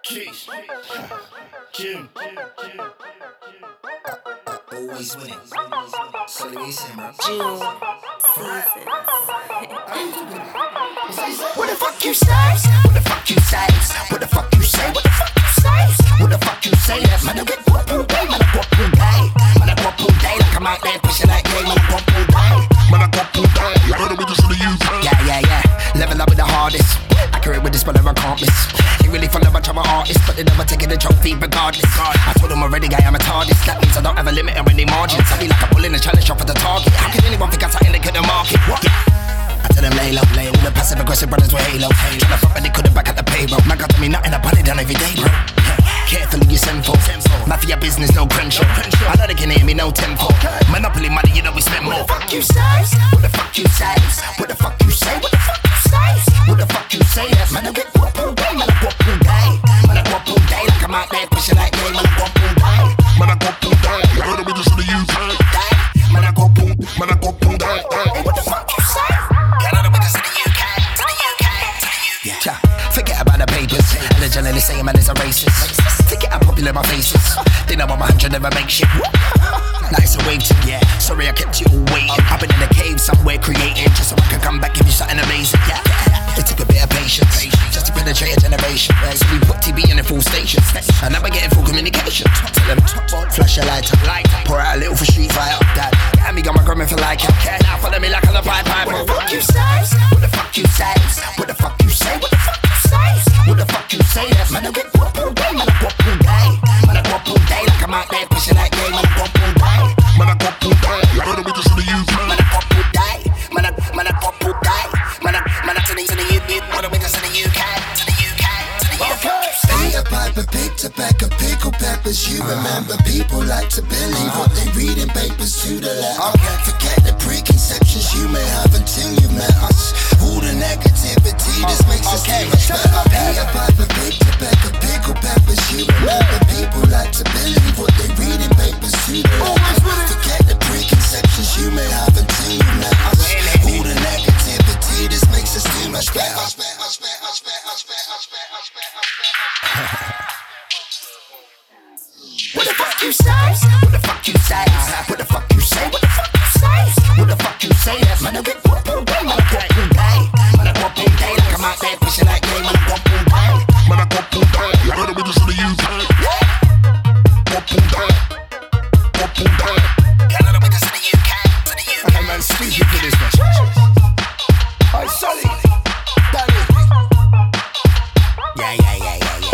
Jeez. Jim. Always winning. So they say, bro. June seasons. What the fuck you say? What the fuck you say? What the fuck you say? What the fuck you say? What the fuck you say? Man, I get guap all day. Man, I guap all day. Man, I guap all day. Like I'm out there pushing that game. Man, I guap all day. Man, I guap all day. I heard we just in the UK. Yeah. Level up with the hardest. Accurate with this, but I can't miss. Ain't really fun of a bunch of my artists, but they never taking the trophy regardless. I told them already, guy, I'm a TARDIS. That means I don't have a limit on any margins. I be like a bull in a challenge off of the target. How can anyone think I'm something they couldn't market? What? I tell them lay low. All the passive aggressive brothers with Halo. Tryna fuck, but they couldn't back at the payroll. Man got to me nothing, I put it down every day, bro. Carefully you sinful. Mafia business, no Crenshaw. I know they can hear me, no tempo. Monopoly money, you know we spend more. What the fuck you say? What the fuck you say? What the fuck you say? What the fuck you say? What the fuck you say? Man, I get guap all day. Man, I guap all day. Man, I guap all day. Like I'm out there pushing that game. Man, I guap all day. Man, I guap all day. I heard we just in the UK. Man, I guap all day. Man, I guap all day. Hey, what the fuck you say? I know we just in the UK. To the UK. Yeah. Forget about the papers. And the journalists saying man is a racist. Forget how popular my face is. They know I'm 100 never make shit. Now it's a wave to yeah. Sorry I kept you all waiting. I've been in a cave somewhere creating just so I can come back give you something amazing. Yeah. It took a bit of patience just to penetrate a generation. So we put TV in a full station. And now we're getting full communication. Tell them flash a lighter. Pour out a little for Street Fighter. Dad, and me got my grandma for like it. Now follow me like on a pipe. What the fuck you say? What the fuck you say? What the fuck you say? What the fuck you say? What the fuck you say? Man, I get guap all day. Man, I guap all day. Man, I guap all day. Like I'm out there pushing that game. Man, I guap all day. Man, I guap all day. I heard we just in the UK. Man, I guap all day. Man, I guap all day. Man, I to the UK. What are we just in the UK? To the UK. To the UK. Ate a pipe of pig tobacco, pickled peppers. You remember people like to believe what they read in papers to the letter. Forget the preconceptions you may have until you met us. All the negativity just makes us too much better. Ate a pipe of pig tobacco, pickled peppers. You remember people like to believe what they read in papers to the letter. Forget the preconceptions you may have until you met us. All the negativity just makes us too much better. What the fuck you say? What the fuck you say? What the fuck you say? What the fuck you say? What the fuck you say? Man, I get guap all day. Man, I guap all day. Man, I guap all day. Like I'm out there pushing that game. Man, I guap all day. Man, I guap all day. I heard we just in the UK. Guap all day. Guap all day. I know we just in the UK. To the UK. Okay, man, stupid for this one. Hey, Sully. Danny. Yeah.